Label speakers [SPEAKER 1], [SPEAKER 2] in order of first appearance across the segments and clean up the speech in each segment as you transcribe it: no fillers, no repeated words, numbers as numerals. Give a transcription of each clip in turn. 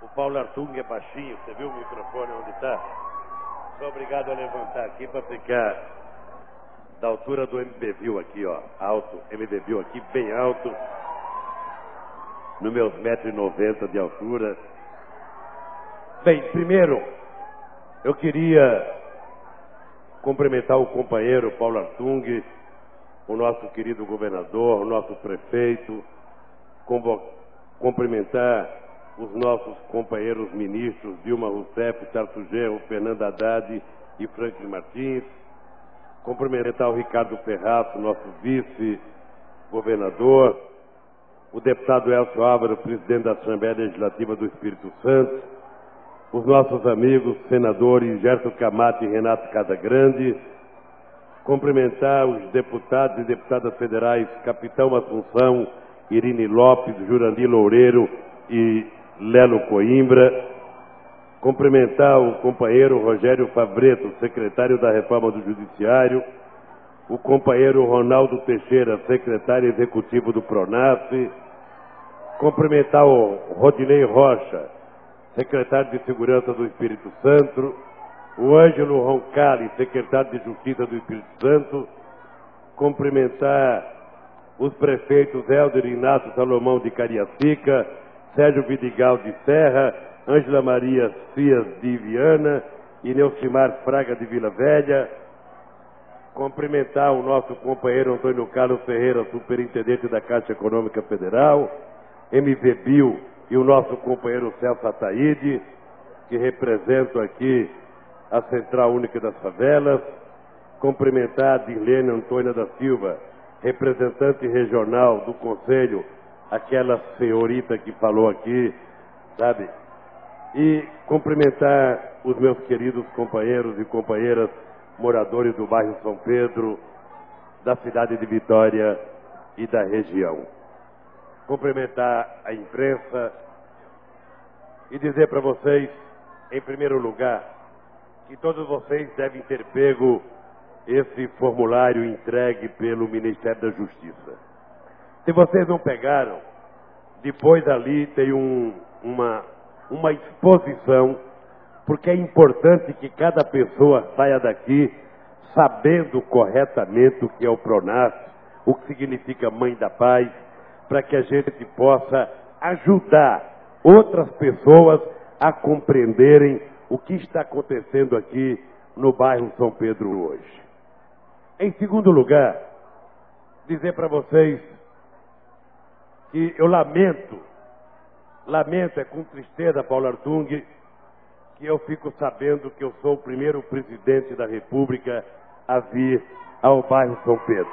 [SPEAKER 1] O Paulo Artung é baixinho, você viu o microfone onde está? Sou obrigado a levantar aqui para ficar da altura do MBView aqui, ó, alto, MBView aqui bem alto, nos meus 1,90 m de altura. Bem, primeiro, eu queria cumprimentar o companheiro Paulo Artung, o nosso querido governador, o nosso prefeito, cumprimentar os nossos companheiros ministros Dilma Rousseff, Tarso Genro, Fernando Haddad e Franklin Martins, cumprimentar o Ricardo Ferraz, nosso vice-governador, o deputado Elcio Álvaro, presidente da Assembleia Legislativa do Espírito Santo, os nossos amigos senadores Gerson Camati e Renato Casagrande, cumprimentar os deputados e deputadas federais Capitão Assunção, Irine Lopes, Jurandir Loureiro e Lelo Coimbra, cumprimentar o companheiro Rogério Favreto, secretário da Reforma do Judiciário, o companheiro Ronaldo Teixeira, secretário executivo do PRONAF, cumprimentar o Rodinei Rocha, secretário de Segurança do Espírito Santo, o Ângelo Roncalli, secretário de Justiça do Espírito Santo, cumprimentar os prefeitos Helder Inácio Salomão de Cariacica, Sérgio Vidigal de Serra, Ângela Maria Cias de Viana e Neucimar Fraga de Vila Velha, cumprimentar o nosso companheiro Antônio Carlos Ferreira, superintendente da Caixa Econômica Federal, MVBio e o nosso companheiro Celso Ataíde, que representam aqui a Central Única das Favelas, cumprimentar a Dirlene Antônia da Silva, representante regional do Conselho, aquela senhorita que falou aqui, sabe? E cumprimentar os meus queridos companheiros e companheiras moradores do bairro São Pedro, da cidade de Vitória e da região. Cumprimentar a imprensa e dizer para vocês, em primeiro lugar, que todos vocês devem ter pego esse formulário entregue pelo Ministério da Justiça. Se vocês não pegaram, depois ali tem uma exposição, porque é importante que cada pessoa saia daqui sabendo corretamente o que é o PRONAF, o que significa Mãe da Paz, para que a gente possa ajudar outras pessoas a compreenderem o que está acontecendo aqui no bairro São Pedro hoje. Em segundo lugar, dizer para vocês que eu lamento é com tristeza, Paulo Artung, que eu fico sabendo que eu sou o primeiro presidente da República a vir ao bairro São Pedro.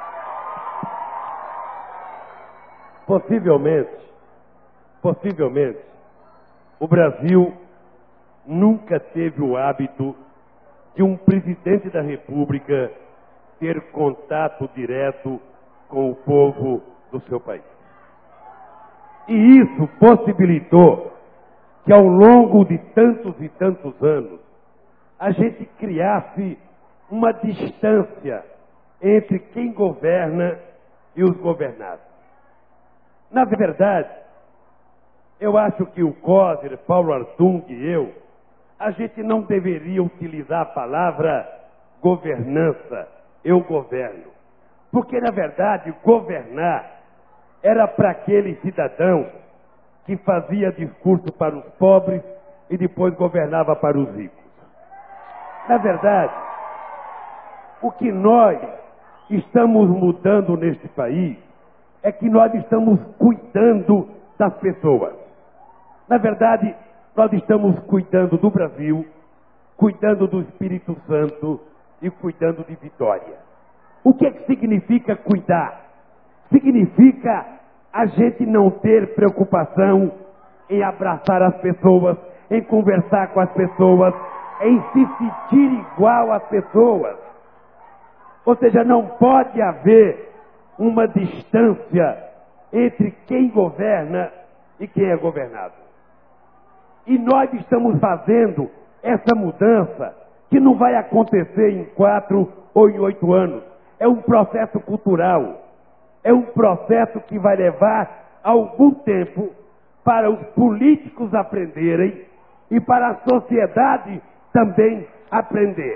[SPEAKER 1] Possivelmente, o Brasil nunca teve o hábito de um presidente da República ter contato direto com o povo do seu país. E isso possibilitou que ao longo de tantos e tantos anos a gente criasse uma distância entre quem governa e os governados. Na verdade, eu acho que o Coser, Paulo Artung e eu, a gente não deveria utilizar a palavra governança, eu governo. Porque, na verdade, governar era para aquele cidadão que fazia discurso para os pobres e depois governava para os ricos. Na verdade, o que nós estamos mudando neste país é que nós estamos cuidando das pessoas. Na verdade, nós estamos cuidando do Brasil, cuidando do Espírito Santo e cuidando de Vitória. O que é que significa cuidar? Significa a gente não ter preocupação em abraçar as pessoas, em conversar com as pessoas, em se sentir igual às pessoas. Ou seja, não pode haver uma distância entre quem governa e quem é governado. E nós estamos fazendo essa mudança que não vai acontecer em 4 ou em 8 anos. É um processo cultural. É um processo que vai levar algum tempo
[SPEAKER 2] para os políticos aprenderem e para a sociedade também aprender.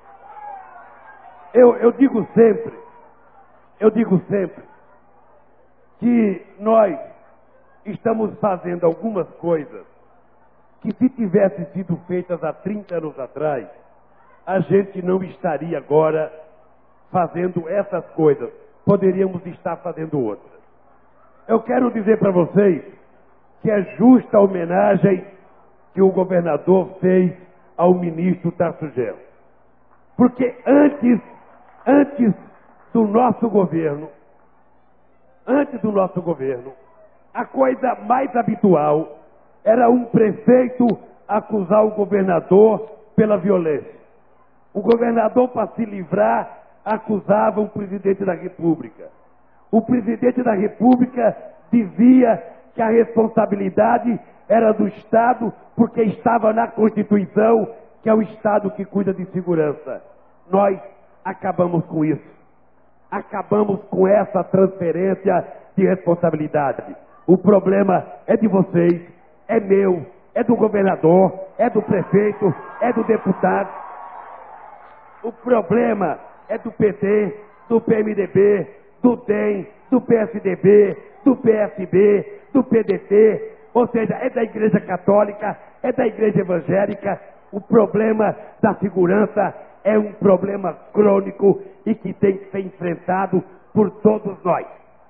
[SPEAKER 2] Eu digo sempre que nós estamos fazendo algumas coisas que, se tivessem sido feitas há 30 anos atrás, a gente não estaria agora fazendo essas coisas. Poderíamos estar fazendo outras. Eu quero dizer para vocês que é justa a homenagem que o governador fez ao ministro Tarso Genro. Porque antes do nosso governo, a coisa mais habitual era um prefeito acusar o governador pela violência. O governador, para se livrar, acusava o presidente da República. O presidente da República dizia que a responsabilidade era do Estado, porque estava na Constituição, que é o Estado que cuida de segurança. Nós acabamos com isso. Acabamos com essa transferência de responsabilidade. O problema é de vocês, é meu, é do governador, é do prefeito, é do deputado. O problema é do PT, do PMDB, do DEM, do PSDB, do PSB, do PDT, ou seja, é da Igreja Católica, é da Igreja Evangélica. O problema da segurança é um problema crônico e que tem que ser enfrentado por todos nós.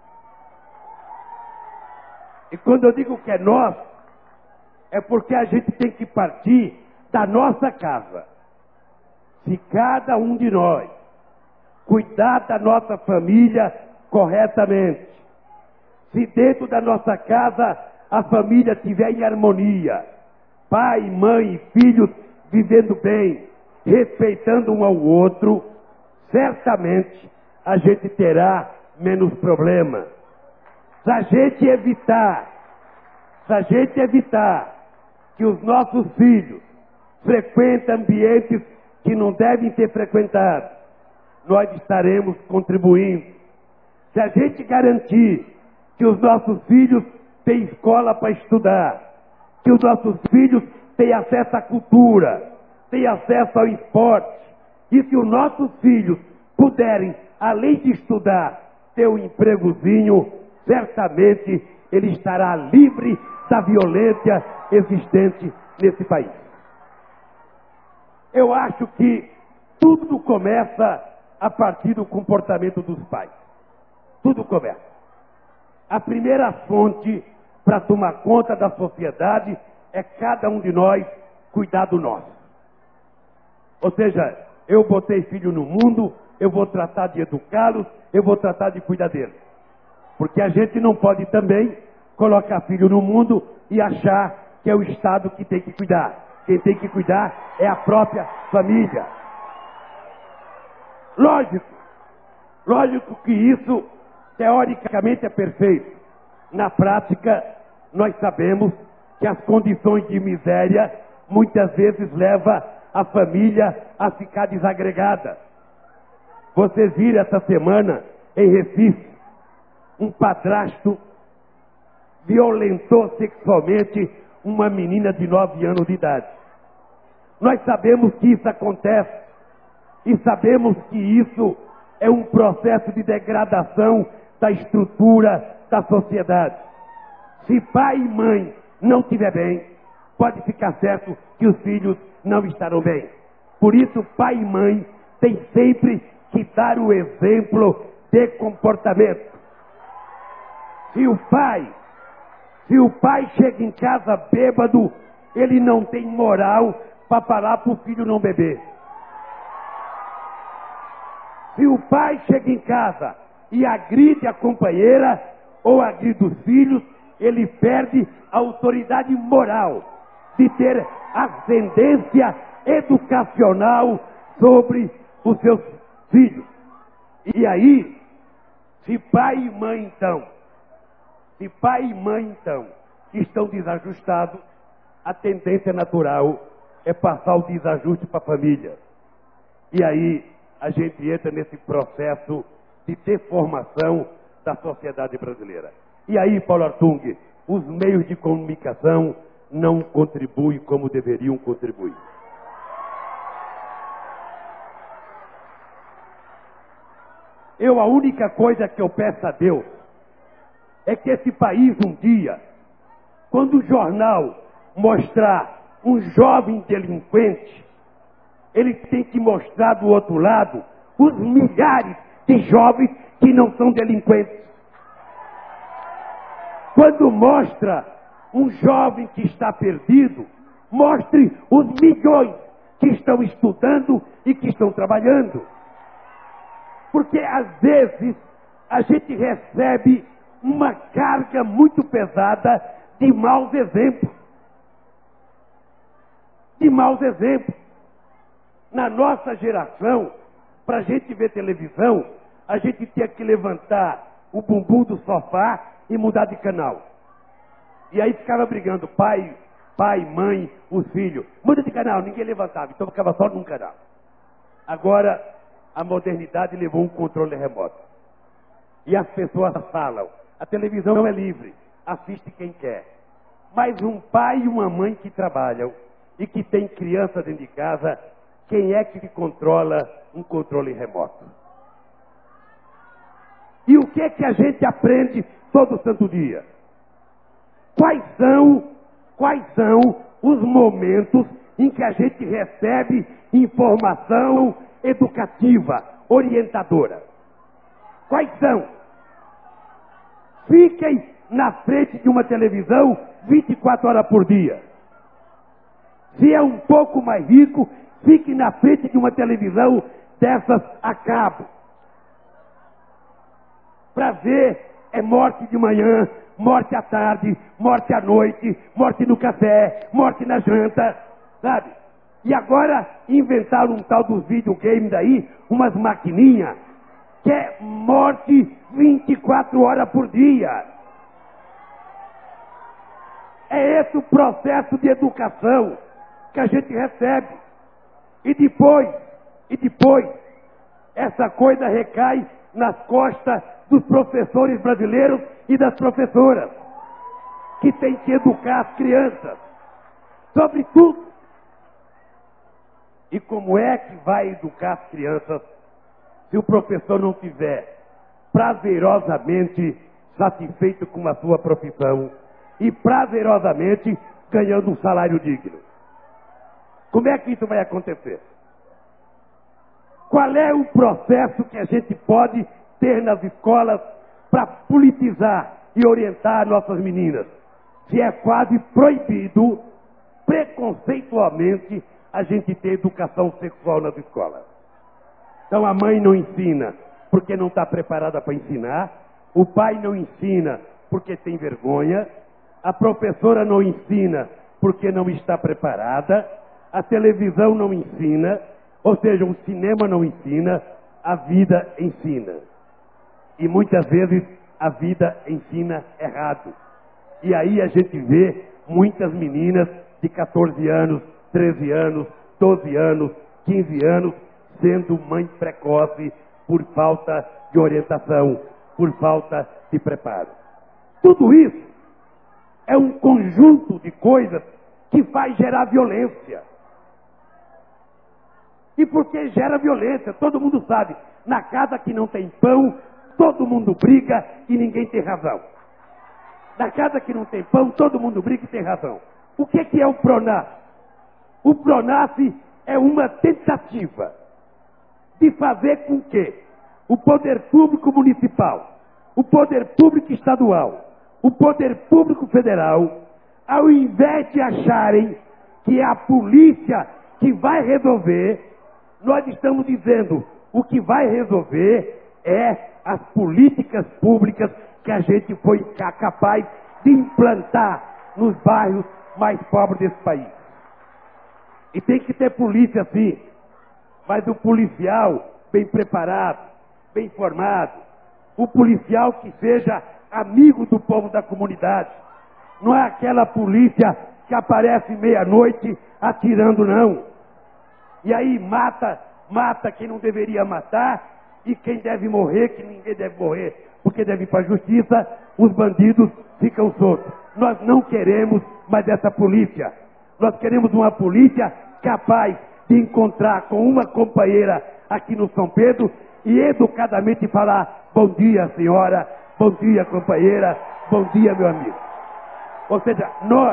[SPEAKER 2] E quando eu digo que é nós, é porque a gente tem que partir da nossa casa. Se cada um de nós cuidar da nossa família corretamente, se dentro da nossa casa a família estiver em harmonia, pai, mãe e filhos vivendo bem, respeitando um ao outro, certamente a gente terá menos problema. Se a gente evitar que os nossos filhos frequentem ambientes que não devem ser frequentados, nós estaremos contribuindo. Se a gente garantir que os nossos filhos têm escola para estudar, que os nossos filhos têm acesso à cultura, têm acesso ao esporte, e se os nossos filhos puderem, além de estudar, ter um empregozinho, certamente ele estará livre da violência existente nesse país. Eu acho que tudo começa a partir do comportamento dos pais. Tudo começa. A primeira fonte para tomar conta da sociedade é cada um de nós cuidar do nosso. Ou seja, eu botei filho no mundo, eu vou tratar de educá-los, eu vou tratar de cuidar deles. Porque a gente não pode também colocar filho no mundo e achar que é o Estado que tem que cuidar. Quem tem que cuidar é a própria família. Lógico que isso teoricamente é perfeito. Na prática, nós sabemos que as condições de miséria muitas vezes levam a família a ficar desagregada. Vocês viram essa semana em Recife, um padrasto violentou sexualmente uma menina de 9 anos de idade. Nós sabemos que isso acontece e sabemos que isso é um processo de degradação da estrutura da sociedade. Se pai e mãe não estiver bem, pode ficar certo que os filhos não estarão bem. Por isso, pai e mãe têm sempre que dar o exemplo de comportamento. Se o pai chega em casa bêbado, ele não tem moral para falar para o filho não beber. Se o pai chega em casa e agride a companheira ou agride os filhos, ele perde a autoridade moral de ter ascendência educacional sobre os seus filhos. E aí, se pai e mãe então estão desajustados, a tendência natural é passar o desajuste para a família. E aí a gente entra nesse processo de deformação da sociedade brasileira. E aí, Paulo Artung, os meios de comunicação não contribuem como deveriam contribuir. A única coisa que eu peço a Deus é que esse país um dia, quando o jornal mostrar um jovem delinquente, ele tem que mostrar do outro lado os milhares de jovens que não são delinquentes. Quando mostra um jovem que está perdido, mostre os milhões que estão estudando e que estão trabalhando. Porque às vezes a gente recebe uma carga muito pesada de maus exemplos. De maus exemplos. Na nossa geração, para a gente ver televisão, a gente tinha que levantar o bumbum do sofá e mudar de canal. E aí ficava brigando, pai, mãe, os filhos. Muda de canal, ninguém levantava, então ficava só num canal. Agora, a modernidade levou um controle remoto. E as pessoas falam, a televisão é livre, assiste quem quer. Mas um pai e uma mãe que trabalham e que tem criança dentro de casa, quem é que controla um controle remoto? E o que é que a gente aprende todo santo dia? Quais são os momentos em que a gente recebe informação educativa, orientadora? Quais são? Fiquem na frente de uma televisão 24 horas por dia. Se é um pouco mais rico, fique na frente de uma televisão dessas a cabo. Para ver é morte de manhã, morte à tarde, morte à noite, morte no café, morte na janta, sabe? E agora inventaram um tal dos videogames daí, umas maquininhas, que é morte 24 horas por dia. É esse o processo de educação que a gente recebe. E depois, essa coisa recai nas costas dos professores brasileiros e das professoras, que têm que educar as crianças, sobre tudo. E como é que vai educar as crianças se o professor não estiver prazerosamente satisfeito com a sua profissão e prazerosamente ganhando um salário digno? Como é que isso vai acontecer? Qual é o processo que a gente pode ter nas escolas para politizar e orientar nossas meninas? Se é quase proibido, preconceitualmente, a gente ter educação sexual nas escolas. Então a mãe não ensina porque não está preparada para ensinar, o pai não ensina porque tem vergonha, a professora não ensina porque não está preparada, a televisão não ensina, ou seja, o cinema não ensina, a vida ensina. E muitas vezes a vida ensina errado. E aí a gente vê muitas meninas de 14 anos, 13 anos, 12 anos, 15 anos, sendo mãe precoce por falta de orientação, por falta de preparo. Tudo isso é um conjunto de coisas que faz gerar violência. E por que gera violência? Todo mundo sabe. Na casa que não tem pão, todo mundo briga e ninguém tem razão. Na casa que não tem pão, todo mundo briga e tem razão. O que é o PRONAF? O PRONAF é uma tentativa de fazer com que o poder público municipal, o poder público estadual, o poder público federal, ao invés de acharem que é a polícia que vai resolver, nós estamos dizendo o que vai resolver é as políticas públicas que a gente foi capaz de implantar nos bairros mais pobres desse país. E tem que ter polícia sim, mas o policial bem preparado, bem formado, o policial que seja amigo do povo da comunidade. Não é aquela polícia que aparece meia-noite atirando, não. E aí mata quem não deveria matar, e quem deve morrer, que ninguém deve morrer, porque deve ir para a justiça, os bandidos ficam soltos. Nós não queremos mais essa polícia. Nós queremos uma polícia capaz de encontrar com uma companheira aqui no São Pedro e educadamente falar: bom dia, senhora, bom dia, companheira, bom dia, meu amigo. Ou seja,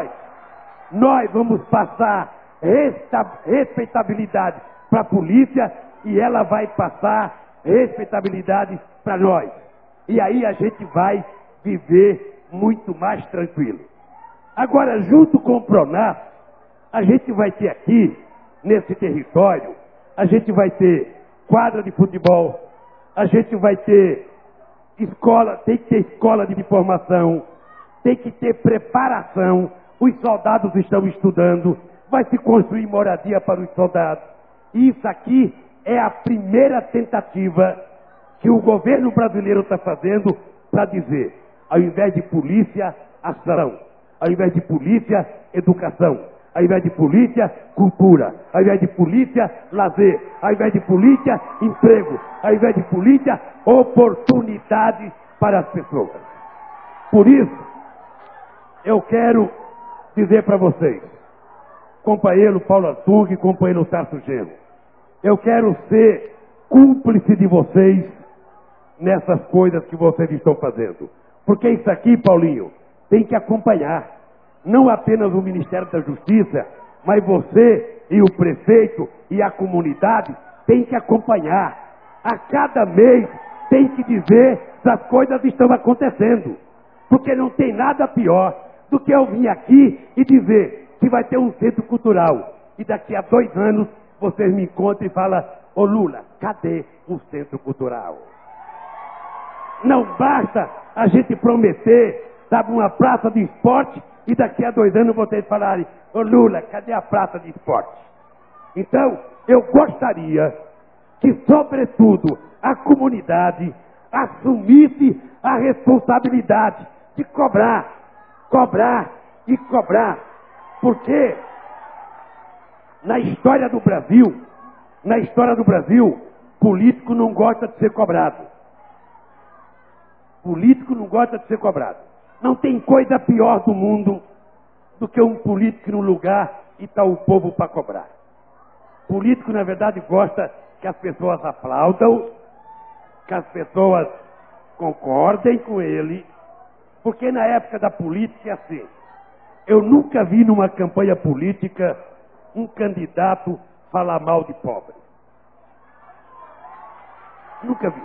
[SPEAKER 2] nós vamos passar respeitabilidade para a polícia e ela vai passar respeitabilidade para nós. E aí a gente vai viver muito mais tranquilo. Agora, junto com o Pronas, a gente vai ter aqui, nesse território, a gente vai ter quadra de futebol, a gente vai ter escola, tem que ter escola de formação, tem que ter preparação, os soldados estão estudando, vai se construir moradia para os soldados. E isso aqui é a primeira tentativa que o governo brasileiro está fazendo para dizer: ao invés de polícia, ação. Ao invés de polícia, educação. Ao invés de polícia, cultura. Ao invés de polícia, lazer. Ao invés de polícia, emprego. Ao invés de polícia, oportunidade para as pessoas. Por isso, eu quero dizer para vocês, companheiro Paulo Artung, companheiro Tarso Genro, eu quero ser cúmplice de vocês nessas coisas que vocês estão fazendo. Porque isso aqui, Paulinho, tem que acompanhar. Não apenas o Ministério da Justiça, mas você e o prefeito e a comunidade tem que acompanhar. A cada mês tem que dizer se as coisas estão acontecendo. Porque não tem nada pior do que eu vir aqui e dizer que vai ter um centro cultural. E daqui a 2 anos vocês me encontram e falam: ô Lula, cadê o centro cultural? Não basta a gente prometer, sabe, uma praça de esporte e daqui a 2 anos vocês falarem: ô Lula, cadê a praça de esporte? Então, eu gostaria que, sobretudo, a comunidade assumisse a responsabilidade de cobrar. Porque na história do Brasil, político não gosta de ser cobrado. Político não gosta de ser cobrado. Não tem coisa pior do mundo do que um político no lugar e está o povo para cobrar. Político, na verdade, gosta que as pessoas aplaudam, que as pessoas concordem com ele, porque na época da política é assim. Eu nunca vi numa campanha política um candidato falar mal de pobre. Nunca vi.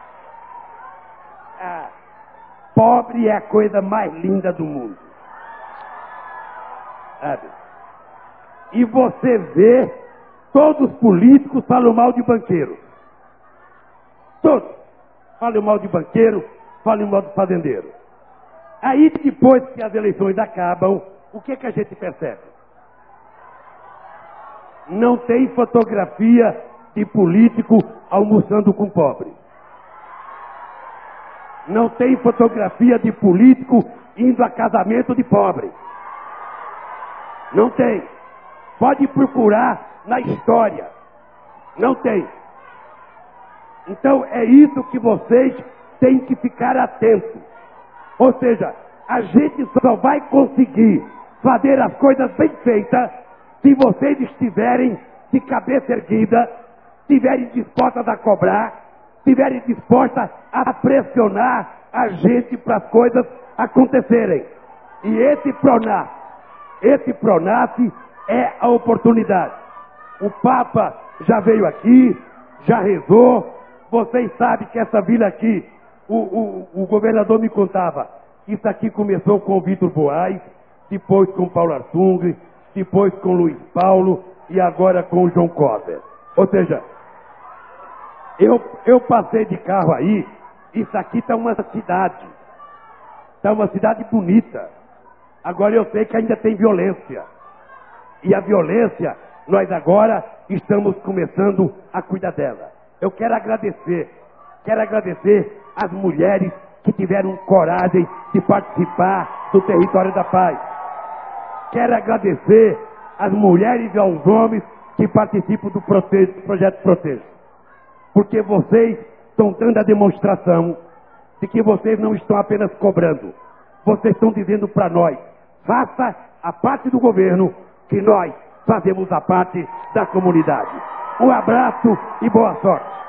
[SPEAKER 2] Pobre é a coisa mais linda do mundo. Sabe? E você vê, todos os políticos falam mal de banqueiro. Todos. Falam mal de banqueiro, falam mal de fazendeiro. Aí depois que as eleições acabam, o que a gente percebe? Não tem fotografia de político almoçando com pobre. Não tem fotografia de político indo a casamento de pobre. Não tem. Pode procurar na história. Não tem. Então é isso que vocês têm que ficar atentos. Ou seja, a gente só vai conseguir fazer as coisas bem feitas se vocês estiverem de cabeça erguida, estiverem dispostas a cobrar, estiverem dispostas a pressionar a gente para as coisas acontecerem. E esse Pronas é a oportunidade. O Papa já veio aqui, já rezou. Vocês sabem que essa vila aqui, o governador me contava, isso aqui começou com o Vitor Boaz, depois com o Paulo Artung, depois com o Luiz Paulo e agora com o João Cover. Ou seja, eu passei de carro aí, isso aqui está uma cidade. Está uma cidade bonita. Agora eu sei que ainda tem violência. E a violência, nós agora estamos começando a cuidar dela. Eu quero agradecer às mulheres que tiveram coragem de participar do Território da Paz. Quero agradecer às mulheres e aos homens que participam do Projeto Proteja. Porque vocês estão dando a demonstração de que vocês não estão apenas cobrando. Vocês estão dizendo para nós Faça a parte do governo, que nós fazemos a parte da comunidade. Um abraço e boa sorte.